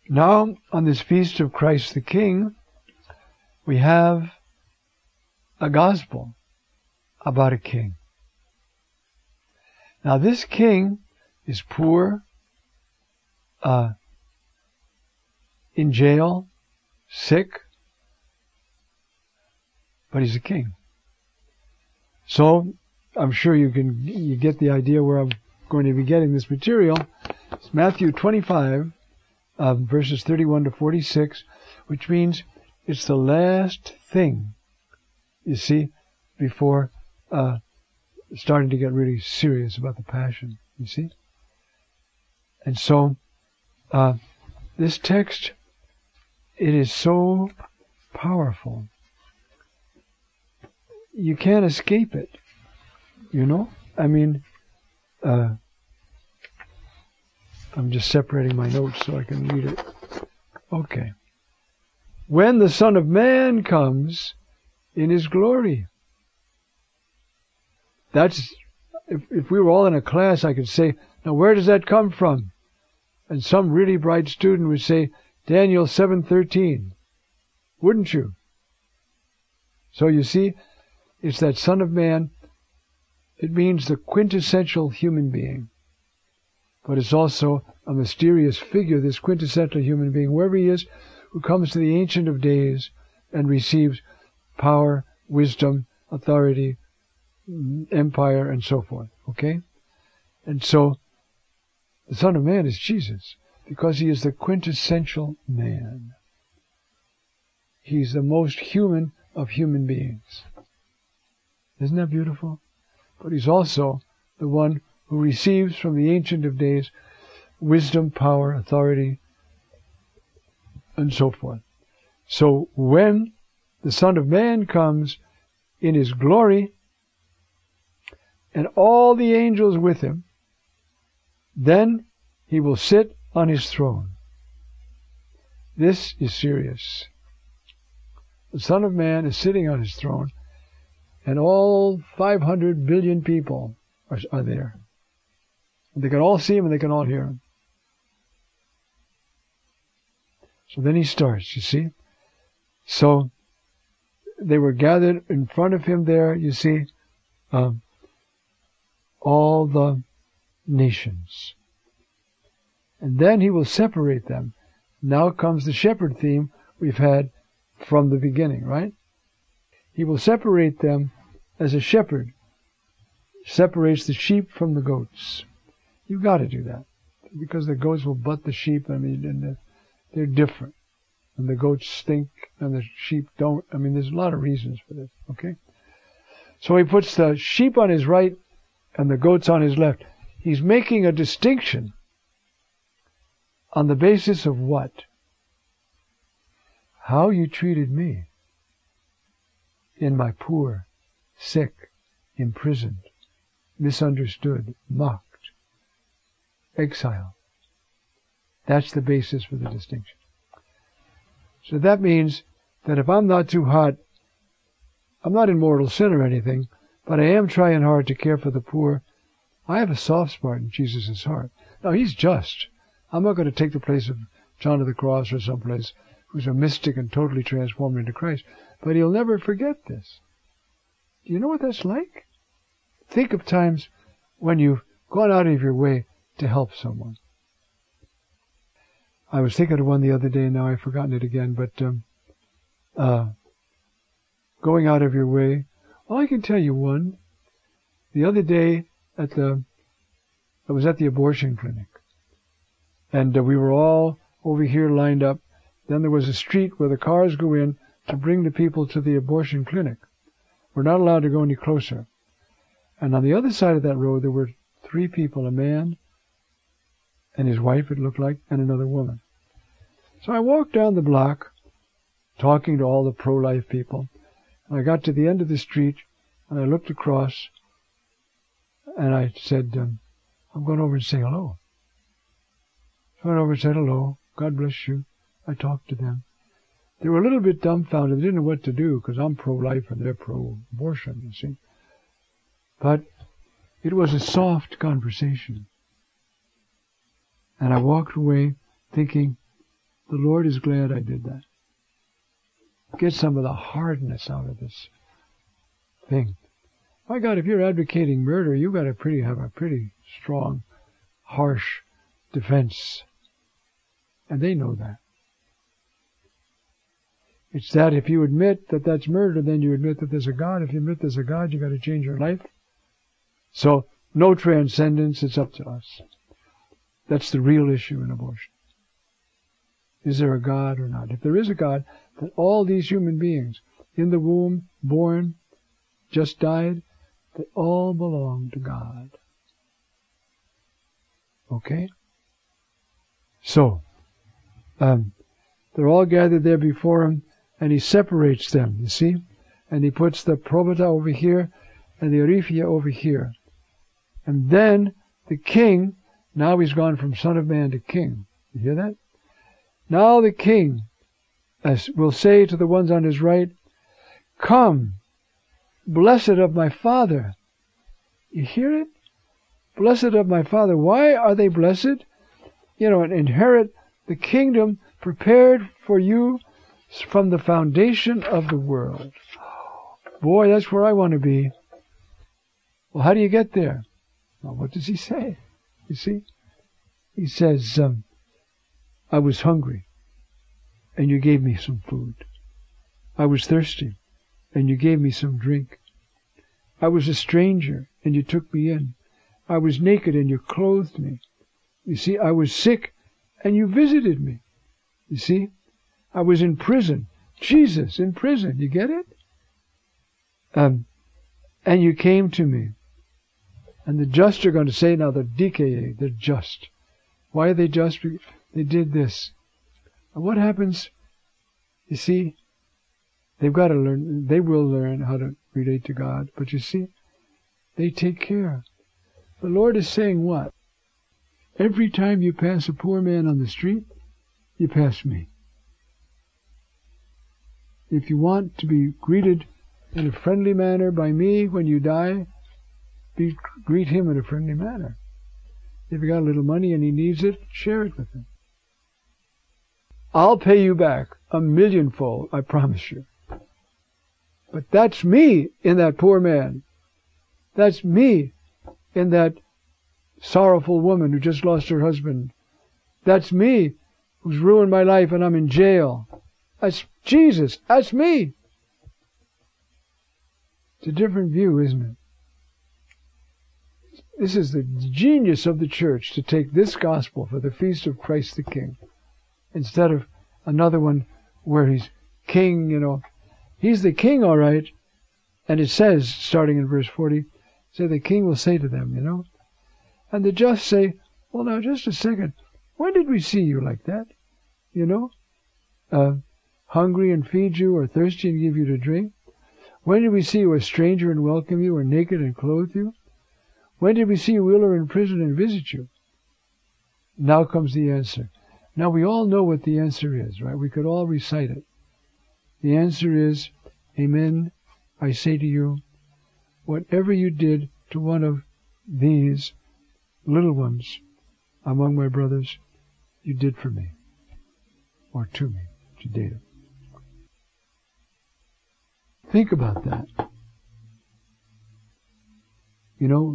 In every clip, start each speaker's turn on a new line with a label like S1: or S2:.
S1: Now, on this feast of Christ the King, we have a gospel about a king. Now, this king is poor, in jail, sick, but he's a king. So, I'm sure you get the idea where I'm going to be getting this material. It's Matthew 25, verses 31 to 46, which means it's the last thing, you see, before starting to get really serious about the Passion, you see. And so, this text, it is so powerful. You can't escape it, you know? I mean, I'm just separating my notes so I can read it. Okay. When the Son of Man comes in His glory. That's, if we were all in a class, I could say, now where does that come from? And some really bright student would say, Daniel 7:13. Wouldn't you? So you see, it's that Son of Man. It means the quintessential human being. But it's also a mysterious figure, this quintessential human being, wherever he is, who comes to the Ancient of Days and receives power, wisdom, authority, empire, and so forth. Okay? And so, the Son of Man is Jesus, because he is the quintessential man. He's the most human of human beings. Isn't that beautiful? But he's also the one who receives from the Ancient of Days wisdom, power, authority, and so forth. So when the Son of Man comes in his glory, and all the angels with him, then he will sit on his throne. This is serious. The Son of Man is sitting on his throne, and all 500 billion people are there. And they can all see him and they can all hear him. So then he starts, you see. So they were gathered in front of him there, you see, all the nations. And then he will separate them. Now comes the shepherd theme we've had from the beginning, right? He will separate them as a shepherd separates the sheep from the goats. You've got to do that, because the goats will butt the sheep. I mean, and they're different. And the goats stink and the sheep don't. I mean, there's a lot of reasons for this, okay? So he puts the sheep on his right and the goats on his left. He's making a distinction on the basis of what? How you treated me in my poor, sick, imprisoned, misunderstood, mocked, exiled. That's the basis for the distinction. So that means that if I'm not too hot, I'm not in mortal sin or anything, but I am trying hard to care for the poor. I have a soft spot in Jesus' heart. Now, he's just. I'm not going to take the place of John of the Cross or someplace who's a mystic and totally transformed into Christ. But he'll never forget this. Do you know what that's like? Think of times when you've gone out of your way to help someone. I was thinking of one the other day, and now I've forgotten it again, but going out of your way. Well, I can tell you one. The other day I was at the abortion clinic, and we were all over here lined up. Then there was a street where the cars go in to bring the people to the abortion clinic. We're not allowed to go any closer. And on the other side of that road, there were 3 people, a man and his wife, it looked like, and another woman. So I walked down the block, talking to all the pro-life people, and I got to the end of the street, and I looked across, and I said, I'm going over and say hello. So I went over and said hello. God bless you. I talked to them. They were a little bit dumbfounded. They didn't know what to do, because I'm pro-life and they're pro-abortion, you see. But it was a soft conversation. And I walked away thinking, The Lord is glad I did that. Get some of the hardness out of this thing. My God, if you're advocating murder, you've got to have a pretty strong, harsh defense. And they know that. It's that if you admit that that's murder, then you admit that there's a God. If you admit there's a God, you've got to change your life. So, no transcendence, it's up to us. That's the real issue in abortion. Is there a God or not? If there is a God, then all these human beings, in the womb, born, just died, they all belong to God. Okay? So, they're all gathered there before him, and he separates them, you see? And he puts the probata over here, and the Arifia over here. And then the king, now he's gone from Son of Man to king. You hear that? Now the king will say to the ones on his right, "Come, blessed of my Father." You hear it? Blessed of my Father. Why are they blessed? You know, and inherit the kingdom prepared for you from the foundation of the world. Boy, that's where I want to be. Well, how do you get there? Well, what does he say? You see? He says, I was hungry, and you gave me some food. I was thirsty, and you gave me some drink. I was a stranger, and you took me in. I was naked, and you clothed me. You see, I was sick, and you visited me. You see? I was in prison. Jesus, in prison. You get it? And you came to me. And the just are going to say, now they're DKA, they're just. Why are they just? They did this. And what happens? You see, they've got to learn, they will learn how to relate to God. But you see, they take care. The Lord is saying what? Every time you pass a poor man on the street, you pass me. If you want to be greeted in a friendly manner by me when you die, greet him in a friendly manner. If you got a little money and he needs it, share it with him. I'll pay you back 1,000,000-fold, I promise you. But that's me in that poor man. That's me in that sorrowful woman who just lost her husband. That's me who's ruined my life and I'm in jail. That's Jesus. That's me. It's a different view, isn't it? This is the genius of the church, to take this gospel for the feast of Christ the King, instead of another one where he's king, you know. He's the king, all right. And it says, starting in verse 40, say the king will say to them, you know. And the just say, well, now, just a second. When did we see you like that? You know? Hungry and feed you, or thirsty and give you to drink? When did we see you a stranger and welcome you, or naked and clothe you? When did we see you ill or in prison and visit you? Now comes the answer. Now we all know what the answer is, right? We could all recite it. The answer is, Amen, I say to you, whatever you did to one of these little ones among my brothers, you did for me, or to me, to David. Think about that. You know,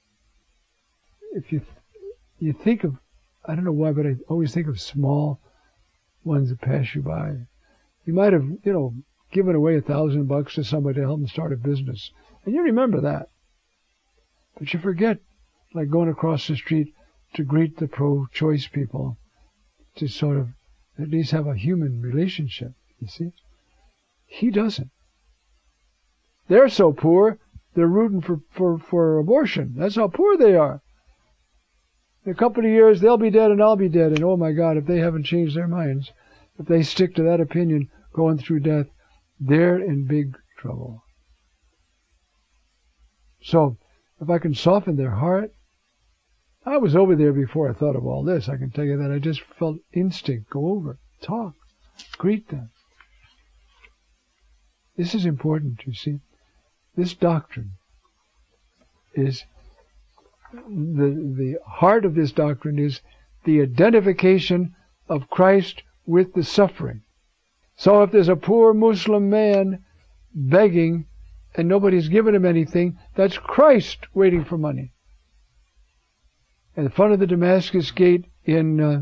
S1: if you think of, I don't know why, but I always think of small ones that pass you by. You might have, you know, given away $1,000 to somebody to help them start a business, and you remember that. But you forget, like going across the street to greet the pro-choice people, to sort of at least have a human relationship, you see? He doesn't. They're so poor, they're rooting for abortion. That's how poor they are. In a couple of years, they'll be dead and I'll be dead. And oh my God, if they haven't changed their minds, if they stick to that opinion going through death, they're in big trouble. So, if I can soften their heart, I was over there before I thought of all this. I can tell you that I just felt instinct. Go over, talk, greet them. This is important, you see. This doctrine is, the heart of this doctrine is the identification of Christ with the suffering. So if there's a poor Muslim man begging and nobody's given him anything, that's Christ waiting for money. At the front of the Damascus gate in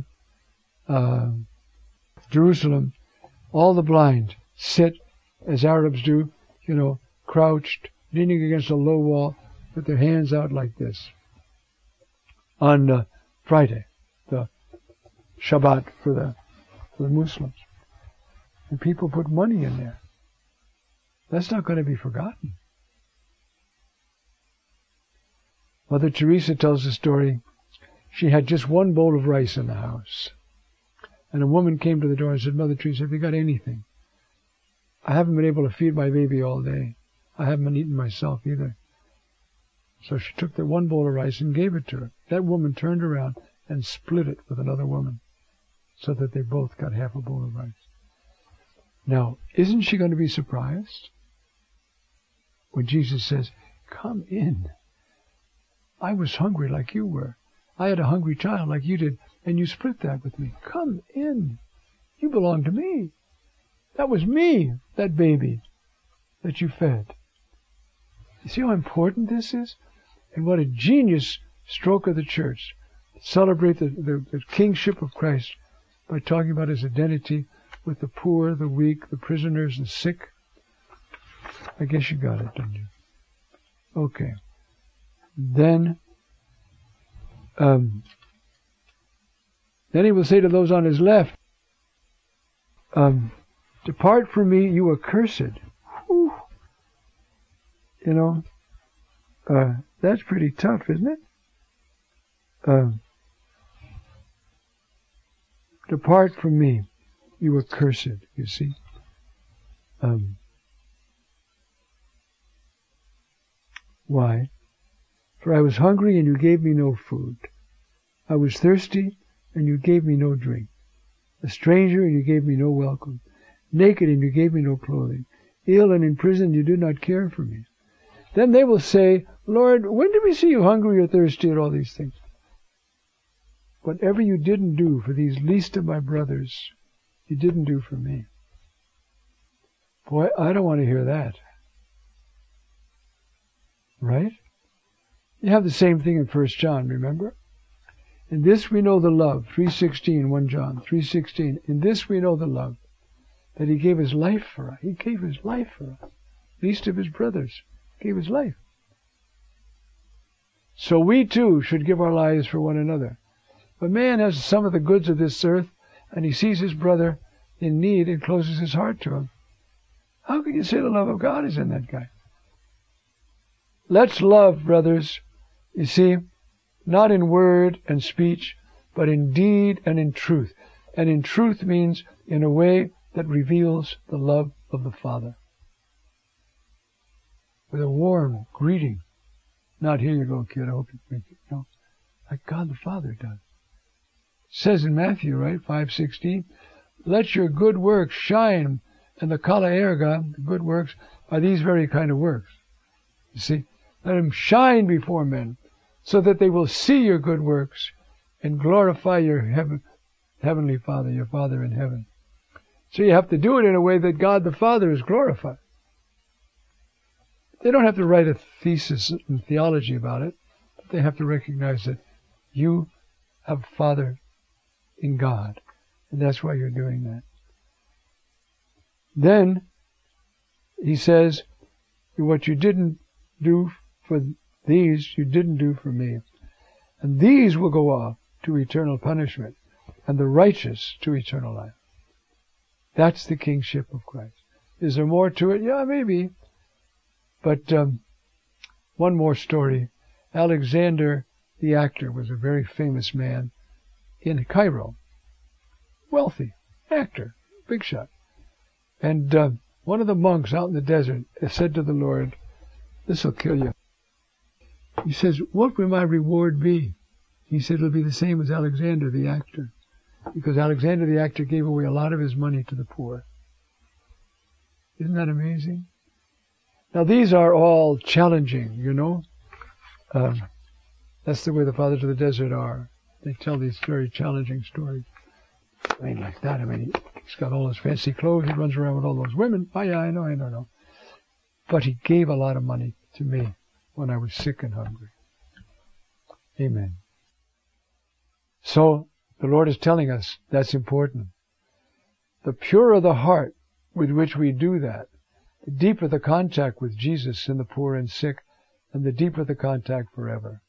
S1: Jerusalem, all the blind sit, as Arabs do, crouched, leaning against a low wall, with their hands out like this. On Friday, the Shabbat for the Muslims. And people put money in there. That's not going to be forgotten. Mother Teresa tells the story. She had just one bowl of rice in the house. And a woman came to the door and said, Mother Teresa, have you got anything? I haven't been able to feed my baby all day. I haven't been eating myself either. So she took the one bowl of rice and gave it to her. That woman turned around and split it with another woman so that they both got half a bowl of rice. Now, isn't she going to be surprised when Jesus says, come in. I was hungry like you were. I had a hungry child like you did, and you split that with me. Come in. You belong to me. That was me, that baby that you fed. You see how important this is? And what a genius stroke of the church. Celebrate the kingship of Christ by talking about his identity with the poor, the weak, the prisoners, the sick. I guess you got it, didn't you? Okay. Then he will say to those on his left, depart from me, you accursed. Whew. That's pretty tough, isn't it? Depart from me, you accursed, you see. Why? For I was hungry and you gave me no food. I was thirsty and you gave me no drink. A stranger and you gave me no welcome. Naked and you gave me no clothing. Ill and in prison you did not care for me. Then they will say, Lord, when did we see you hungry or thirsty or all these things? Whatever you didn't do for these least of my brothers, you didn't do for me. Boy, I don't want to hear that. Right? You have the same thing in 1 John, remember? In this we know the love, 3:16, 1 John 3:16. In this we know the love, that he gave his life for us. He gave his life for us. Least of his brothers gave his life. So we too should give our lives for one another. If a man has some of the goods of this earth, and he sees his brother in need and closes his heart to him, how can you say the love of God is in that guy? Let's love, brothers, you see, not in word and speech, but in deed and in truth. And in truth means in a way that reveals the love of the Father. With a warm greeting. Not, here you go, kid, I hope you make it. No, like God the Father does. It says in Matthew, right, 5:16, let your good works shine, and the kala erga, the good works, are these very kind of works. You see, let them shine before men, so that they will see your good works and glorify your heavenly Father, your Father in heaven. So you have to do it in a way that God the Father is glorified. They don't have to write a thesis in theology about it, but they have to recognize that you have a Father in God, and that's why you're doing that. Then he says, what you didn't do for these, you didn't do for me. And these will go off to eternal punishment, and the righteous to eternal life. That's the kingship of Christ. Is there more to it? Yeah, maybe. But one more story. Alexander the actor was a very famous man in Cairo. Wealthy actor, big shot. And one of the monks out in the desert said to the Lord, this will kill you. He says, what will my reward be? He said, it'll be the same as Alexander the actor. Because Alexander the actor gave away a lot of his money to the poor. Isn't that amazing? Now these are all challenging, you know. That's the way the fathers of the desert are. They tell these very challenging stories. I mean, like that. I mean, he's got all those fancy clothes. He runs around with all those women. Oh, yeah, I know. But he gave a lot of money to me when I was sick and hungry. Amen. So, the Lord is telling us that's important. The purer the heart with which we do that, the deeper the contact with Jesus and the poor and sick, and the deeper the contact forever.